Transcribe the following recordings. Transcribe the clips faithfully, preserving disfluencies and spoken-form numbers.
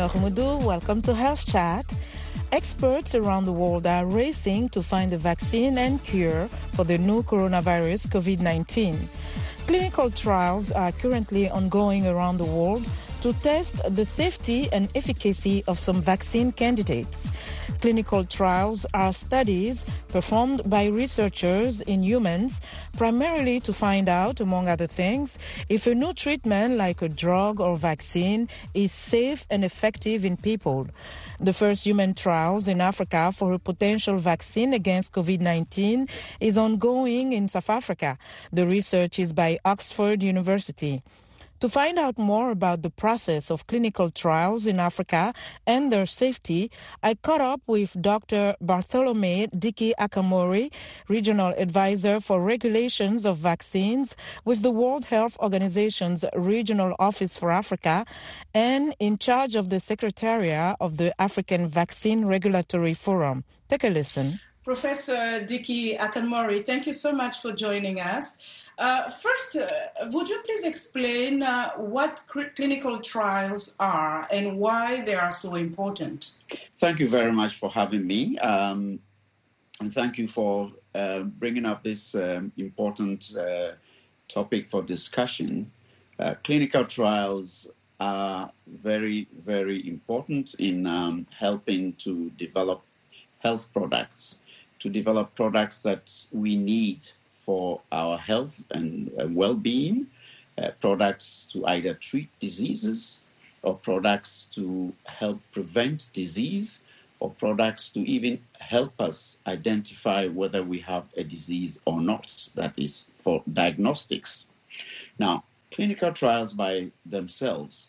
Hormoudou. Welcome to Health Chat. Experts around the world are racing to find a vaccine and cure for the new coronavirus, COVID nineteen. Clinical trials are currently ongoing around the world to test the safety and efficacy of some vaccine candidates. Clinical trials are studies performed by researchers in humans, primarily to find out, among other things, if a new treatment like a drug or vaccine is safe and effective in people. The first human trials in Africa for a potential vaccine against COVID nineteen is ongoing in South Africa. The research is by Oxford University. To find out more about the process of clinical trials in Africa and their safety, I caught up with Doctor Bartholomew Dickey Akamori, Regional Advisor for Regulations of Vaccines with the World Health Organization's Regional Office for Africa and in charge of the Secretariat of the African Vaccine Regulatory Forum. Take a listen. Professor Dickey Akamori, thank you so much for joining us. Uh, first, uh, would you please explain uh, what cr- clinical trials are and why they are so important? Thank you very much for having me. Um, and thank you for uh, bringing up this um, important uh, topic for discussion. Uh, clinical trials are very, very important in um, helping to develop health products, to develop products that we need for our health and uh, well-being, uh, products to either treat diseases or products to help prevent disease or products to even help us identify whether we have a disease or not, that is for diagnostics. Now, clinical trials by themselves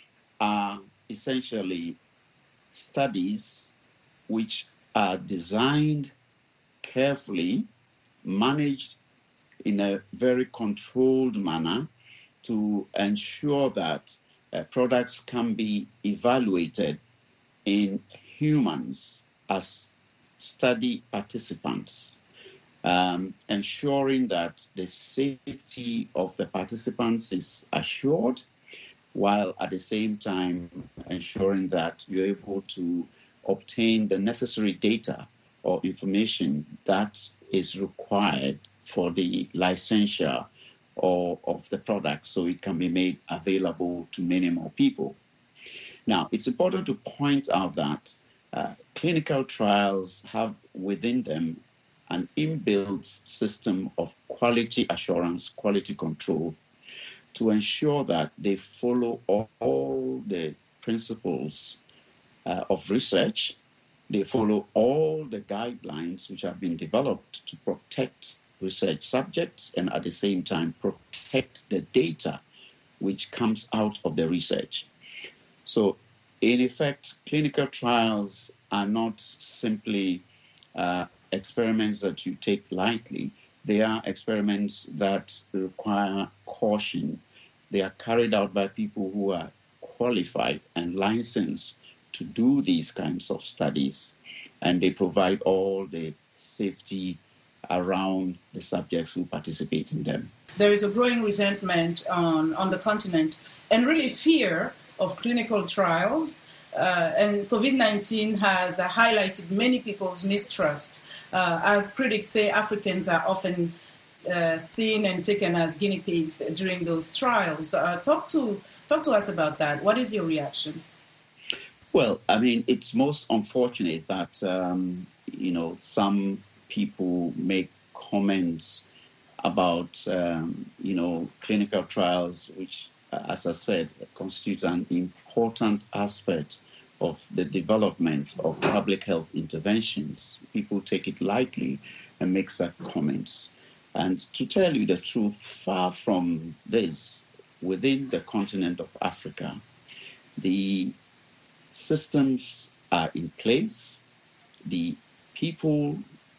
are essentially studies which are designed carefully, managed in a very controlled manner to ensure that uh, products can be evaluated in humans as study participants, um, ensuring that the safety of the participants is assured, while at the same time ensuring that you're able to obtain the necessary data or information that is required for the licensure or of the product so it can be made available to many more people. Now, it's important to point out that uh, clinical trials have within them an inbuilt system of quality assurance, quality control, to ensure that they follow all, all the principles uh, of research. They follow all the guidelines which have been developed to protect research subjects and at the same time protect the data which comes out of the research. So, in effect, clinical trials are not simply uh, experiments that you take lightly. They are experiments that require caution. They are carried out by people who are qualified and licensed to do these kinds of studies, and they provide all the safety around the subjects who participate in them. There is a growing resentment on, on the continent and really fear of clinical trials, uh, and COVID nineteen has uh, highlighted many people's mistrust. Uh, as critics say, Africans are often uh, seen and taken as guinea pigs during those trials. Uh, talk to talk to us about that. What is your reaction? Well, I mean, it's most unfortunate that, um, you know, some people make comments about, um, you know, clinical trials, which, as I said, constitute an important aspect of the development of public health interventions. People take it lightly and make such comments. And to tell you the truth, far from this, within the continent of Africa, the systems are in place. The people,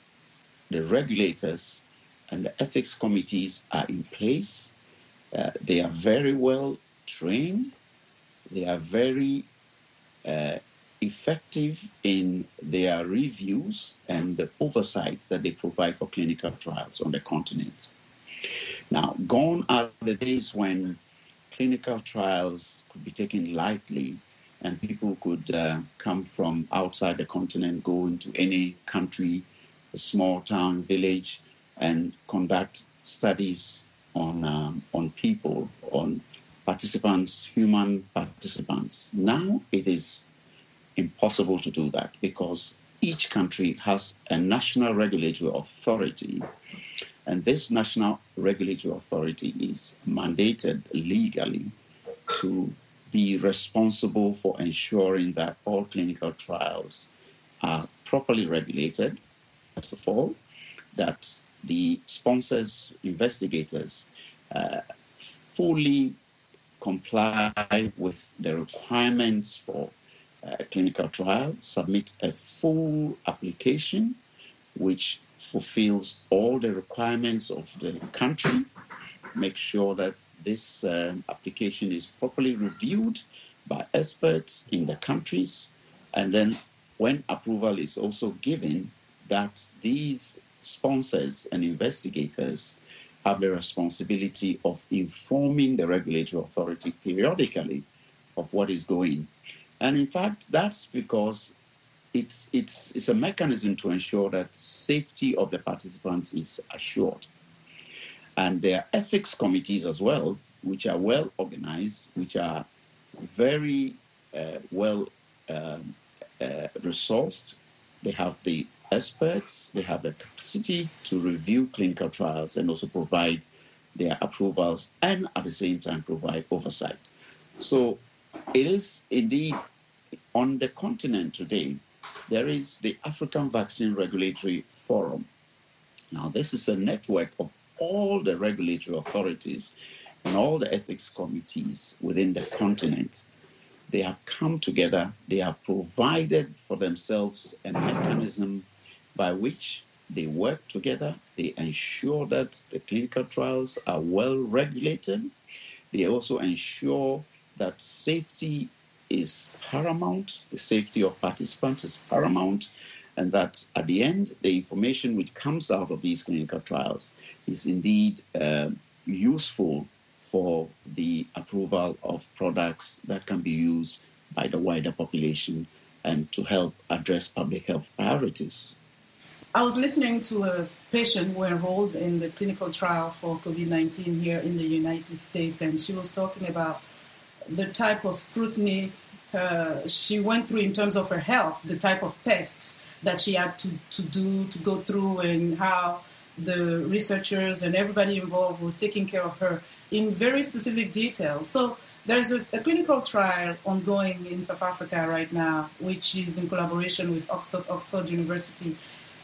the regulators, and the ethics committees are in place. Uh, they are very well trained. They are very uh, effective in their reviews and the oversight that they provide for clinical trials on the continent. Now, gone are the days when clinical trials could be taken lightly and people could uh, come from outside the continent, go into any country, a small town, village, and conduct studies on um, on people, on participants, human participants. Now it is impossible to do that because each country has a national regulatory authority, and this national regulatory authority is mandated legally to be responsible for ensuring that all clinical trials are properly regulated, first of all, that the sponsors, investigators, uh, fully comply with the requirements for a clinical trial, submit a full application which fulfills all the requirements of the country, make sure that this um, application is properly reviewed by experts in the countries, and then when approval is also given, that these sponsors and investigators have the responsibility of informing the regulatory authority periodically of what is going. And in fact, that's because it's, it's, it's a mechanism to ensure that safety of the participants is assured. And there are ethics committees as well, which are well organized, which are very uh, well uh, uh, resourced. They have the experts, they have the capacity to review clinical trials and also provide their approvals and at the same time provide oversight. So it is indeed on the continent today, there is the African Vaccine Regulatory Forum. Now, this is a network of all the regulatory authorities and all the ethics committees within the continent. They have come together, they have provided for themselves a mechanism by which they work together, they ensure that the clinical trials are well regulated, they also ensure that safety is paramount, the safety of participants is paramount, and that at the end, the information which comes out of these clinical trials is indeed uh, useful for the approval of products that can be used by the wider population and to help address public health priorities. I was listening to a patient who enrolled in the clinical trial for COVID nineteen here in the United States, and she was talking about the type of scrutiny uh, she went through in terms of her health, the type of tests that she had to, to do, to go through, and how the researchers and everybody involved was taking care of her in very specific detail. So there's a, a clinical trial ongoing in South Africa right now, which is in collaboration with Oxford, Oxford University.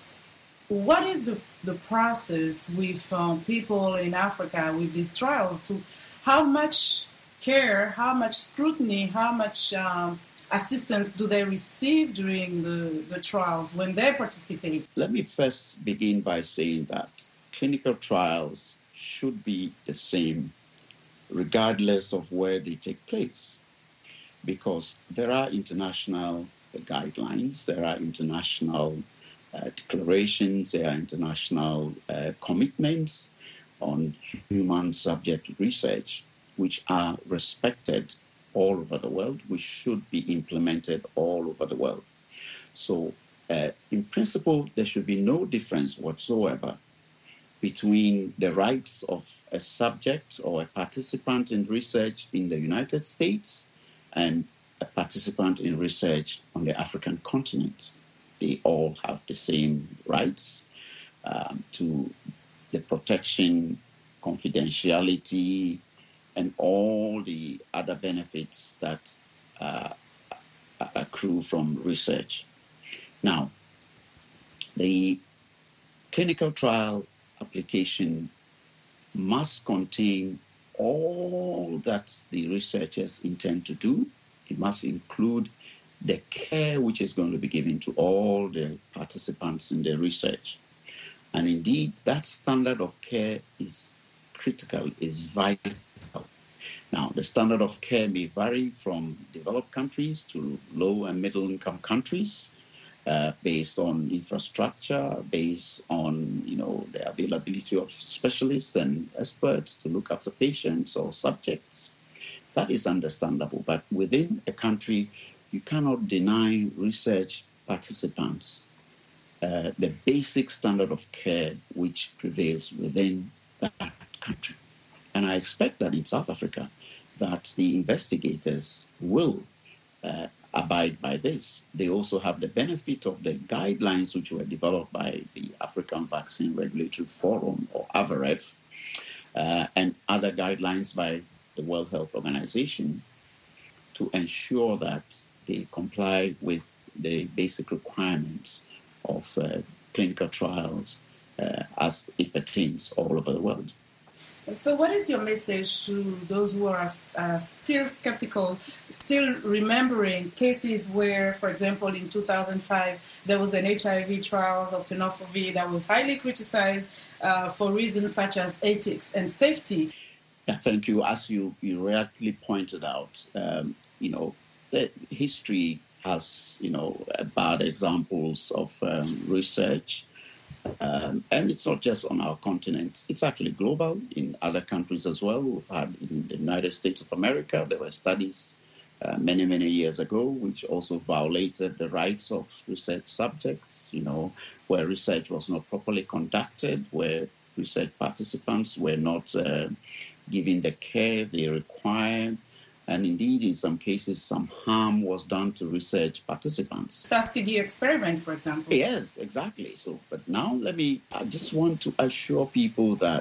What is the, the process with um, people in Africa with these trials? To how much care, how much scrutiny, how much um, assistance do they receive during the, the trials when they participate? Let me first begin by saying that clinical trials should be the same regardless of where they take place, because there are international guidelines, there are international uh, declarations, there are international uh, commitments on human subject research, which are respected all over the world, which should be implemented all over the world. So, uh, in principle, there should be no difference whatsoever between the rights of a subject or a participant in research in the United States and a participant in research on the African continent. They all have the same rights um, to the protection, confidentiality, and all the other benefits that uh, accrue from research. Now, the clinical trial application must contain all that the researchers intend to do. It must include the care which is going to be given to all the participants in the research. And indeed, that standard of care is critical, is vital. Now, the standard of care may vary from developed countries to low and middle income countries, uh, based on infrastructure, based on, you know, the availability of specialists and experts to look after patients or subjects. that is understandable. But within a country, you cannot deny research participants uh, the basic standard of care which prevails within that country. And I expect that in South Africa, that the investigators will uh, abide by this. They also have the benefit of the guidelines which were developed by the African Vaccine Regulatory Forum, or A V R E F, uh, and other guidelines by the World Health Organization to ensure that they comply with the basic requirements of uh, clinical trials uh, as it pertains all over the world. So what is your message to those who are uh, still skeptical, still remembering cases where, for example, in two thousand five, there was an H I V trial of tenofovir that was highly criticized uh, for reasons such as ethics and safety? Yeah, thank you. As you, you rightly pointed out, um, you know, the history has, you know, bad examples of um, research. Um, and it's not just on our continent. It's actually global in other countries as well. We've had in the United States of America, there were studies uh, many, many years ago which also violated the rights of research subjects, you know, where research was not properly conducted, where research participants were not uh, given the care they required. And indeed, in some cases, some harm was done to research participants. Tuskegee experiment, for example. Yes, exactly. So, but now let me, I just want to assure people that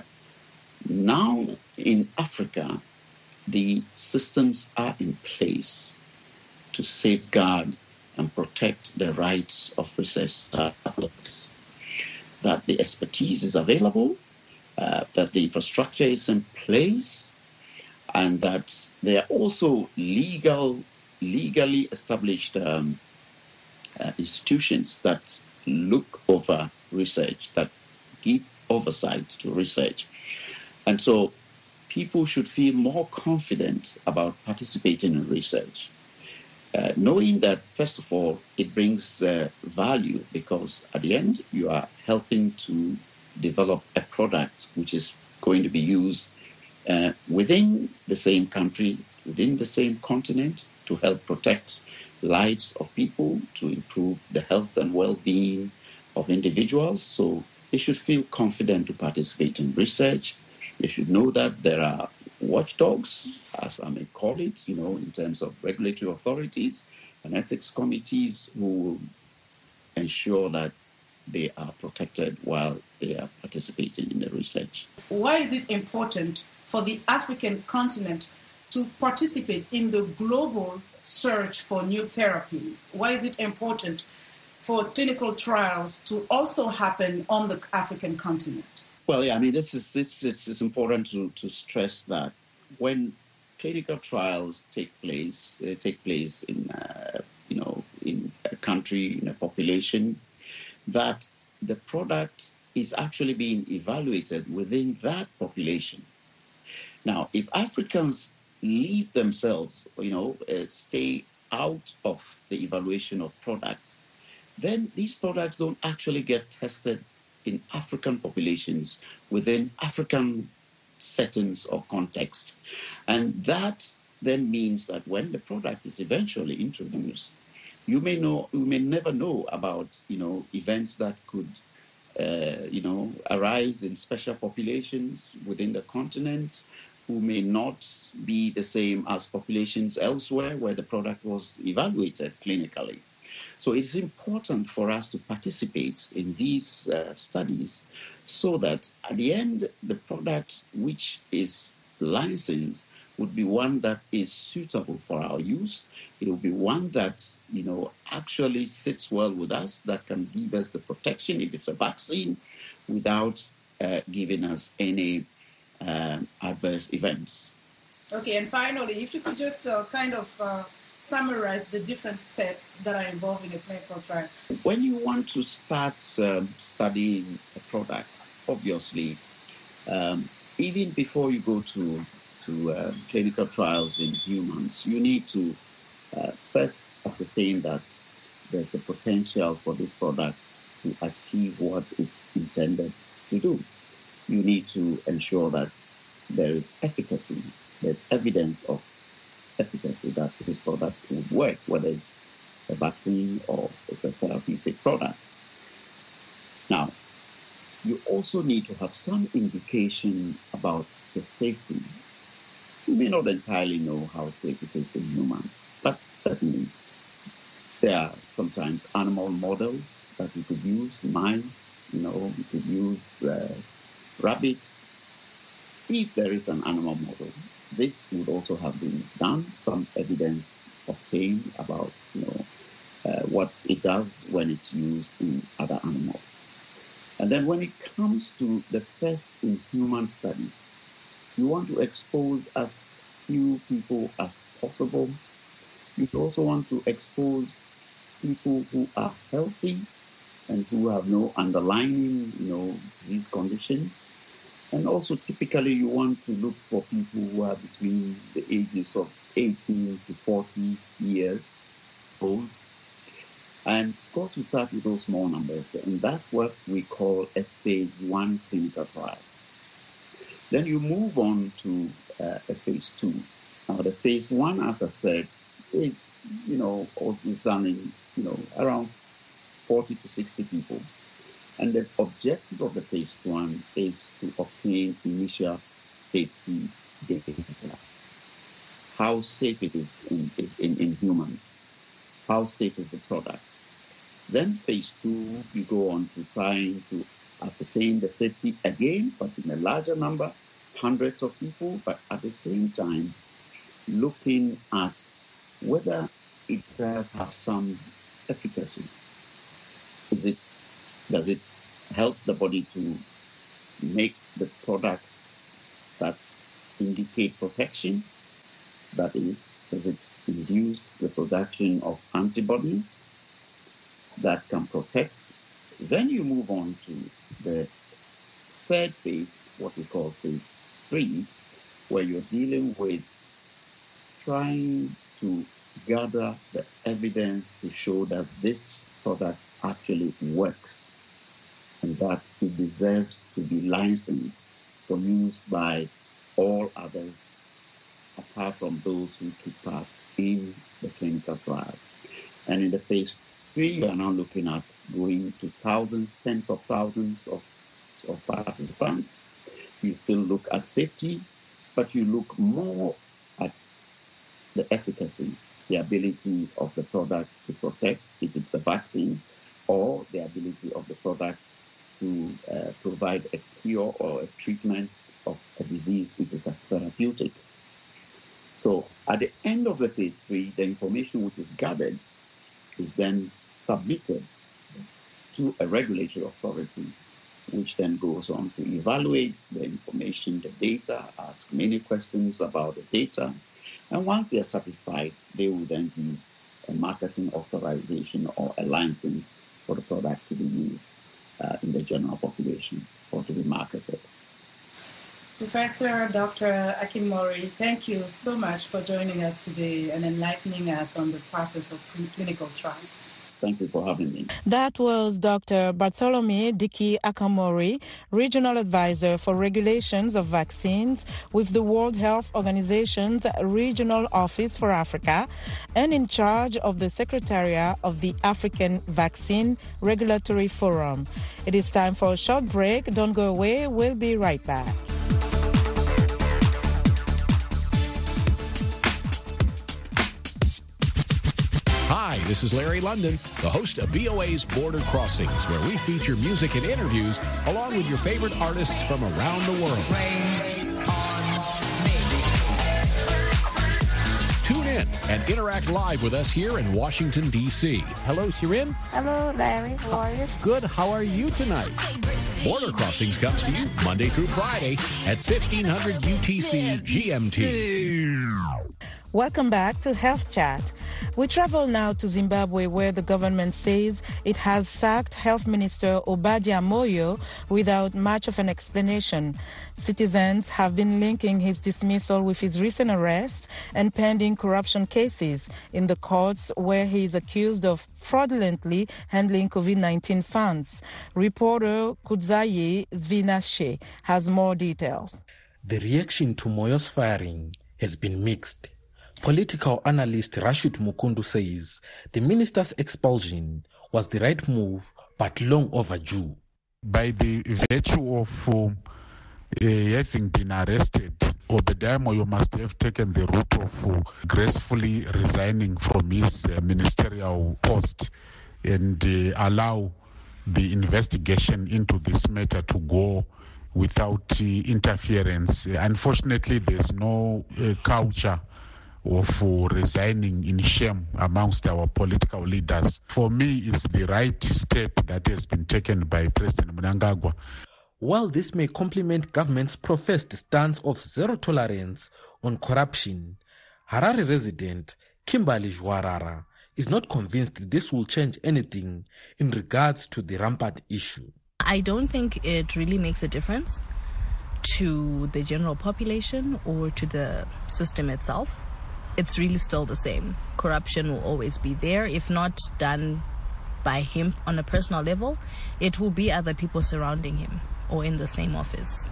now in Africa, the systems are in place to safeguard and protect the rights of research subjects, that the expertise is available, uh, that the infrastructure is in place, and that there are also legal, legally established um, uh, institutions that look over research, that give oversight to research. And so people should feel more confident about participating in research, uh, knowing that, first of all, it brings uh, value, because at the end, you are helping to develop a product which is going to be used Uh, within the same country, within the same continent, to help protect lives of people, to improve the health and well-being of individuals. So they should feel confident to participate in research. They should know that there are watchdogs, as I may call it, you know, in terms of regulatory authorities and ethics committees who will ensure that they are protected while they are participating in the research. Why is it important for the African continent to participate in the global search for new therapies? Why is it important for clinical trials to also happen on the African continent? Well, yeah, I mean, this is this it's, it's important to, to stress that when clinical trials take place, they take place in uh, you know in a country, in a population, that the product is actually being evaluated within that population. Now, if Africans leave themselves, you know, uh, stay out of the evaluation of products, then these products don't actually get tested in African populations within African settings or context. And that then means that when the product is eventually introduced, you may know, you may never know about, you know, events that could, uh, you know, arise in special populations within the continent, who may not be the same as populations elsewhere where the product was evaluated clinically. So it's important for us to participate in these uh, studies so that at the end, the product which is licensed would be one that is suitable for our use. It will be one that, you know, actually sits well with us, that can give us the protection, if it's a vaccine, without uh, giving us any um, adverse events. Okay, and finally, if you could just uh, kind of uh, summarize the different steps that are involved in a clinical trial. When you want to start um, studying a product, obviously, um, even before you go to to uh, clinical trials in humans, you need to uh, first ascertain that there's a potential for this product to achieve what it's intended to do. You need to ensure that there is efficacy, there's evidence of efficacy that this product would work, whether it's a vaccine or it's a therapeutic product. Now, you also need to have some indication about the safety. You may not entirely know how safe it is in humans, but certainly there are sometimes animal models that you could use, mice, you know, you could use uh, rabbits. If there is an animal model, this would also have been done, some evidence obtained about, you know, uh, what it does when it's used in other animals. And then when it comes to the first in human studies, you want to expose as few people as possible. You also want to expose people who are healthy and who have no underlying, you know, disease conditions. And also typically you want to look for people who are between the ages of eighteen to forty years old. And of course, we start with those small numbers, and that's what we call a phase one clinical trial. Then you move on to uh, a phase two. Now, the phase one, as I said, is, you know, is done in, you know, around forty to sixty people. And the objective of the phase one is to obtain initial safety data. How safe it is in, in, in humans. How safe is the product? Then phase two, you go on to trying to ascertain the safety again, but in a larger number, hundreds of people, but at the same time, looking at whether it does have some efficacy. Is it, does it help the body to make the products that indicate protection? That is, does it induce the production of antibodies that can protect? Then you move on to the third phase, what we call phase three, where you're dealing with trying to gather the evidence to show that this product actually works and that it deserves to be licensed for use by all others apart from those who took part in the clinical trial. And in the phase three, we are now looking at going to thousands, tens of thousands of, of participants. You still look at safety, but you look more at the efficacy, the ability of the product to protect if it's a vaccine, or the ability of the product to uh, provide a cure or a treatment of a disease if it's a therapeutic. So at the end of the phase three, the information which is gathered is then submitted to a regulatory authority, which then goes on to evaluate the information, the data, ask many questions about the data. And once they are satisfied, they will then give a marketing authorization or a license for the product to be used uh, in the general population or to be marketed. Professor Doctor Akinmori, thank you so much for joining us today and enlightening us on the process of clinical trials. Thank you for having me. That was Doctor Bartholomew Dickey Akinmori, Regional Advisor for Regulations of Vaccines with the World Health Organization's Regional Office for Africa and in charge of the Secretariat of the African Vaccine Regulatory Forum. It is time for a short break. Don't go away. We'll be right back. Hi, this is Larry London, the host of V O A's Border Crossings, where we feature music and interviews along with your favorite artists from around the world. Rain on me. Tune in and interact live with us here in Washington, D C Hello, Shirin. Hello, Larry. How are you? Good. How are you tonight? Border Crossings comes to you Monday through Friday at fifteen hundred U T C G M T. Welcome back to Health Chat. We travel now to Zimbabwe, where the government says it has sacked Health Minister Obadiah Moyo without much of an explanation. Citizens have been linking his dismissal with his recent arrest and pending corruption cases in the courts, where he is accused of fraudulently handling COVID nineteen funds. Reporter Kudzaye Zvinashe has more details. The reaction to Moyo's firing has been mixed. Political analyst Rashid Mukundu says the minister's expulsion was the right move but long overdue. By the virtue of uh, uh, having been arrested, Obadiah Moyo must have taken the route of uh, gracefully resigning from his uh, ministerial post and uh, allow the investigation into this matter to go without uh, interference. Uh, unfortunately, there's no uh, culture of uh, resigning in shame amongst our political leaders. For me, it's the right step that has been taken by President Mnangagwa. While this may complement government's professed stance of zero tolerance on corruption, Harare resident Kimberly Jwarara is not convinced this will change anything in regards to the rampant issue. I don't think it really makes a difference to the general population or to the system itself. It's really still the same. Corruption will always be there. If not done by him on a personal level, it will be other people surrounding him or in the same office.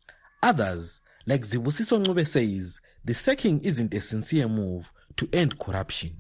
Others, like Zibusiso Ncube, says the sacking isn't a sincere move to end corruption.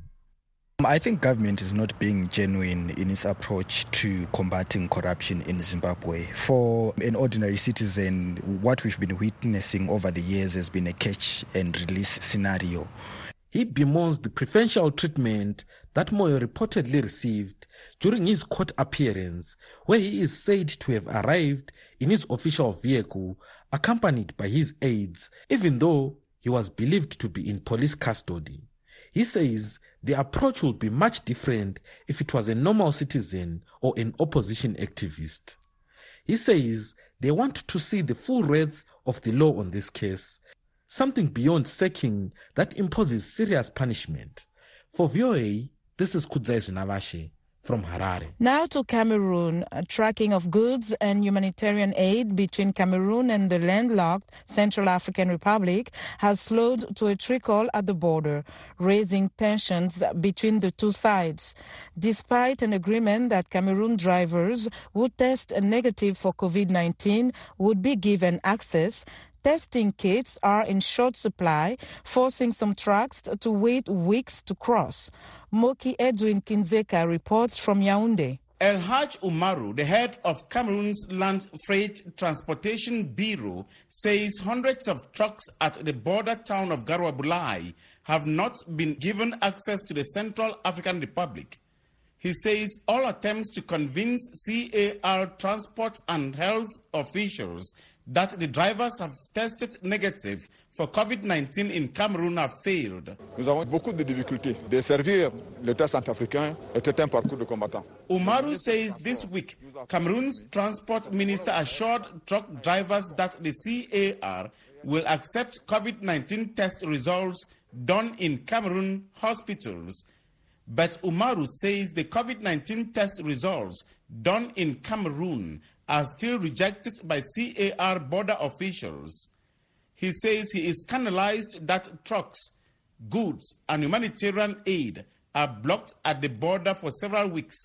I think government is not being genuine in its approach to combating corruption in Zimbabwe. For an ordinary citizen, what we've been witnessing over the years has been a catch and release scenario. He bemoans the preferential treatment that Moyo reportedly received during his court appearance, where he is said to have arrived in his official vehicle accompanied by his aides, even though he was believed to be in police custody. He says the approach would be much different if it was a normal citizen or an opposition activist. He says they want to see the full wrath of the law on this case, something beyond sacking that imposes serious punishment. For V O A, this is Kudzai Navashe from Harare. Now to Cameroon. A tracking of goods and humanitarian aid between Cameroon and the landlocked Central African Republic has slowed to a trickle at the border, raising tensions between the two sides. Despite an agreement that Cameroon drivers who test negative for COVID nineteen would be given access, testing kits are in short supply, forcing some trucks to wait weeks to cross. Moki Edwin Kinzeka reports from Yaoundé. El Haj Umaru, the head of Cameroon's Land Freight Transportation Bureau, says hundreds of trucks at the border town of Garoua Bulai have not been given access to the Central African Republic. He says all attempts to convince C A R transport and health officials that the drivers have tested negative for COVID nineteen in Cameroon have failed. Nous avons beaucoup de difficultés. De servir l'État centrafricain était un parcours de combattant. Umaru says this week, Cameroon's transport minister assured truck drivers that the C A R will accept COVID nineteen test results done in Cameroon hospitals. But Umaru says the COVID nineteen test results done in Cameroon are still rejected by C A R border officials. He says he is scandalized that trucks, goods, and humanitarian aid are blocked at the border for several weeks.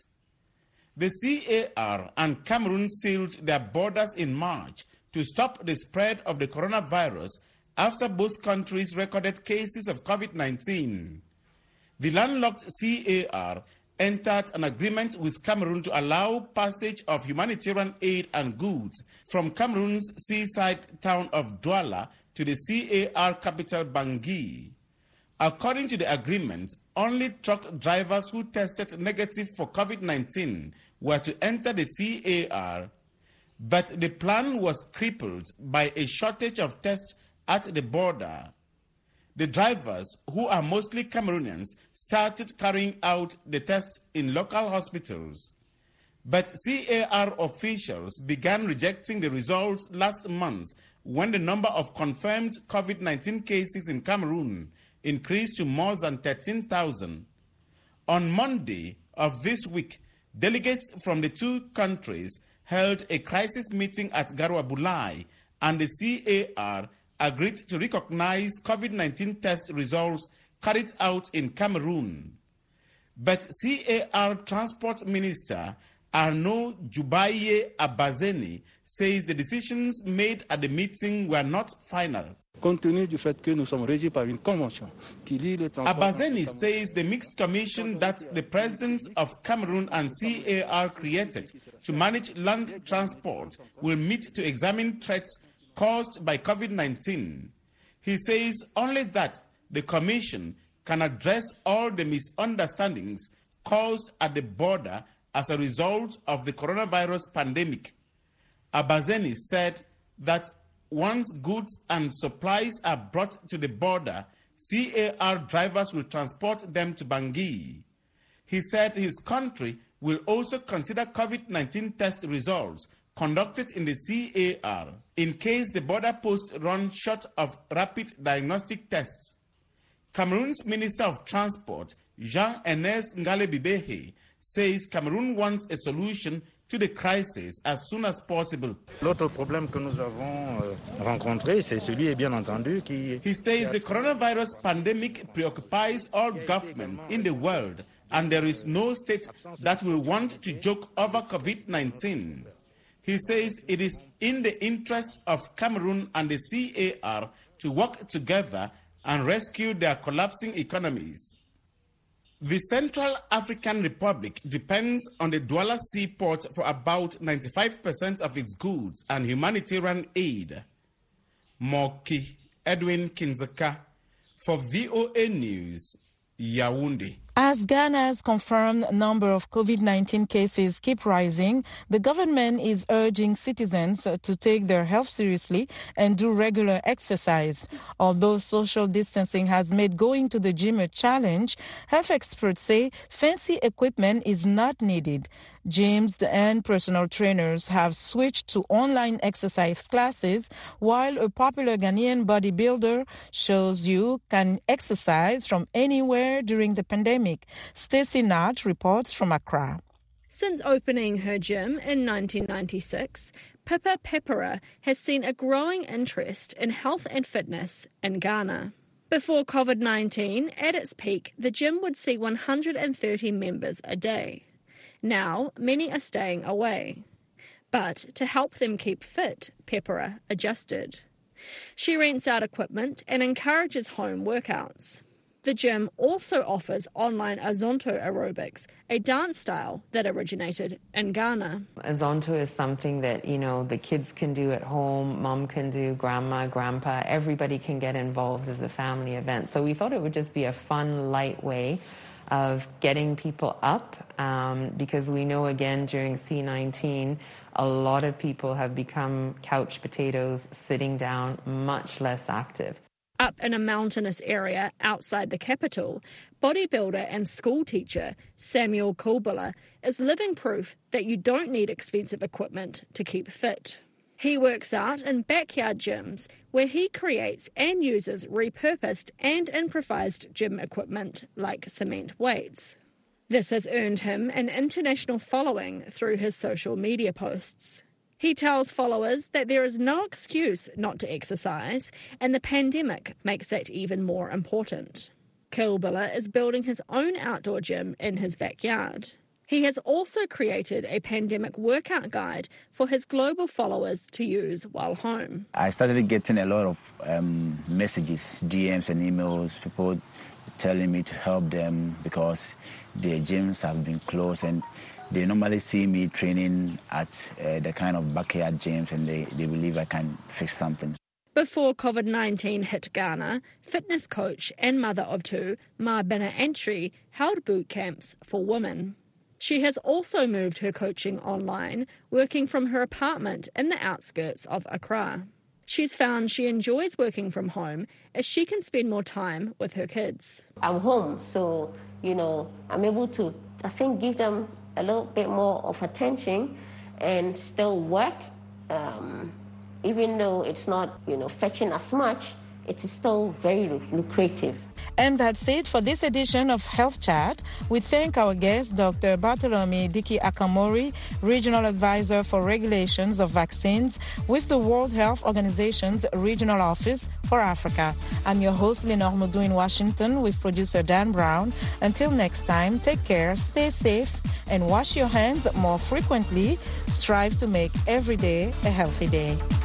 The C A R and Cameroon sealed their borders in March to stop the spread of the coronavirus after both countries recorded cases of COVID nineteen. The landlocked C A R entered an agreement with Cameroon to allow passage of humanitarian aid and goods from Cameroon's seaside town of Douala to the C A R capital Bangui. According to the agreement, only truck drivers who tested negative for COVID nineteen were to enter the C A R, but the plan was crippled by a shortage of tests at the border. The drivers, who are mostly Cameroonians, started carrying out the tests in local hospitals. But C A R officials began rejecting the results last month when the number of confirmed COVID nineteen cases in Cameroon increased to more than thirteen thousand. On Monday of this week, delegates from the two countries held a crisis meeting at Garoua Bulai, and the C A R agreed to recognize COVID nineteen test results carried out in Cameroon. But C A R Transport Minister Arnaud Jubaye Abazeni says the decisions made at the meeting were not final. Abazeni says the mixed commission that the presidents of Cameroon and C A R created to manage land transport will meet to examine threats caused by COVID nineteen. He says only that the commission can address all the misunderstandings caused at the border as a result of the coronavirus pandemic. Abazeni said that once goods and supplies are brought to the border, C A R drivers will transport them to Bangui. He said his country will also consider COVID nineteen test results conducted in the C A R in case the border post run short of rapid diagnostic tests. Cameroon's Minister of Transport, Jean-Ernest Ngale-Bibehe, says Cameroon wants a solution to the crisis as soon as possible. L'autre problème que nous avons rencontré, c'est celui, bien entendu, qui... He says the coronavirus pandemic preoccupies all governments in the world, and there is no state that will want to joke over COVID nineteen. He says it is in the interest of Cameroon and the C A R to work together and rescue their collapsing economies. The Central African Republic depends on the Douala seaport for about ninety-five percent of its goods and humanitarian aid. Moki Edwin Kinzaka for V O A News, Yaoundé. As Ghana's confirmed number of COVID nineteen cases keep rising, the government is urging citizens to take their health seriously and do regular exercise. Although social distancing has made going to the gym a challenge, health experts say fancy equipment is not needed. Gyms and personal trainers have switched to online exercise classes, while a popular Ghanaian bodybuilder shows you can exercise from anywhere during the pandemic. Stacey Nat reports from Accra. Since opening her gym in nineteen ninety-six, Pippa Pepera has seen a growing interest in health and fitness in Ghana. Before COVID nineteen, at its peak, the gym would see one hundred thirty members a day. Now, many are staying away. But to help them keep fit, Pepera adjusted. She rents out equipment and encourages home workouts. The gym also offers online Azonto aerobics, a dance style that originated in Ghana. Azonto is something that, you know, the kids can do at home, mom can do, grandma, grandpa, everybody can get involved as a family event. So we thought it would just be a fun, light way of getting people up, um, because we know, again, during C nineteen, a lot of people have become couch potatoes, sitting down, much less active. Up in a mountainous area outside the capital, bodybuilder and school teacher Samuel Kulbula is living proof that you don't need expensive equipment to keep fit. He works out in backyard gyms where he creates and uses repurposed and improvised gym equipment like cement weights. This has earned him an international following through his social media posts. He tells followers that there is no excuse not to exercise, and the pandemic makes that even more important. Kulbula is building his own outdoor gym in his backyard. He has also created a pandemic workout guide for his global followers to use while home. I started getting a lot of um, messages, D Ms and emails, people telling me to help them because their gyms have been closed and they normally see me training at uh, the kind of backyard gyms and they, they believe I can fix something. Before COVID nineteen hit Ghana, fitness coach and mother of two, Ma Bena Antri, held boot camps for women. She has also moved her coaching online, working from her apartment in the outskirts of Accra. She's found she enjoys working from home as she can spend more time with her kids. I'm home, so, you know, I'm able to, I think, give them a little bit more of attention and still work. Um, even though it's not, you know, fetching as much, it is still very lucrative. And that's it for this edition of Health Chat. We thank our guest, Doctor Bartholomew Dickey Akamori, Regional Advisor for Regulations of Vaccines with the World Health Organization's Regional Office for Africa. I'm your host, Lenore Moudou in Washington with producer Dan Brown. Until next time, take care, stay safe, and wash your hands more frequently. Strive to make every day a healthy day.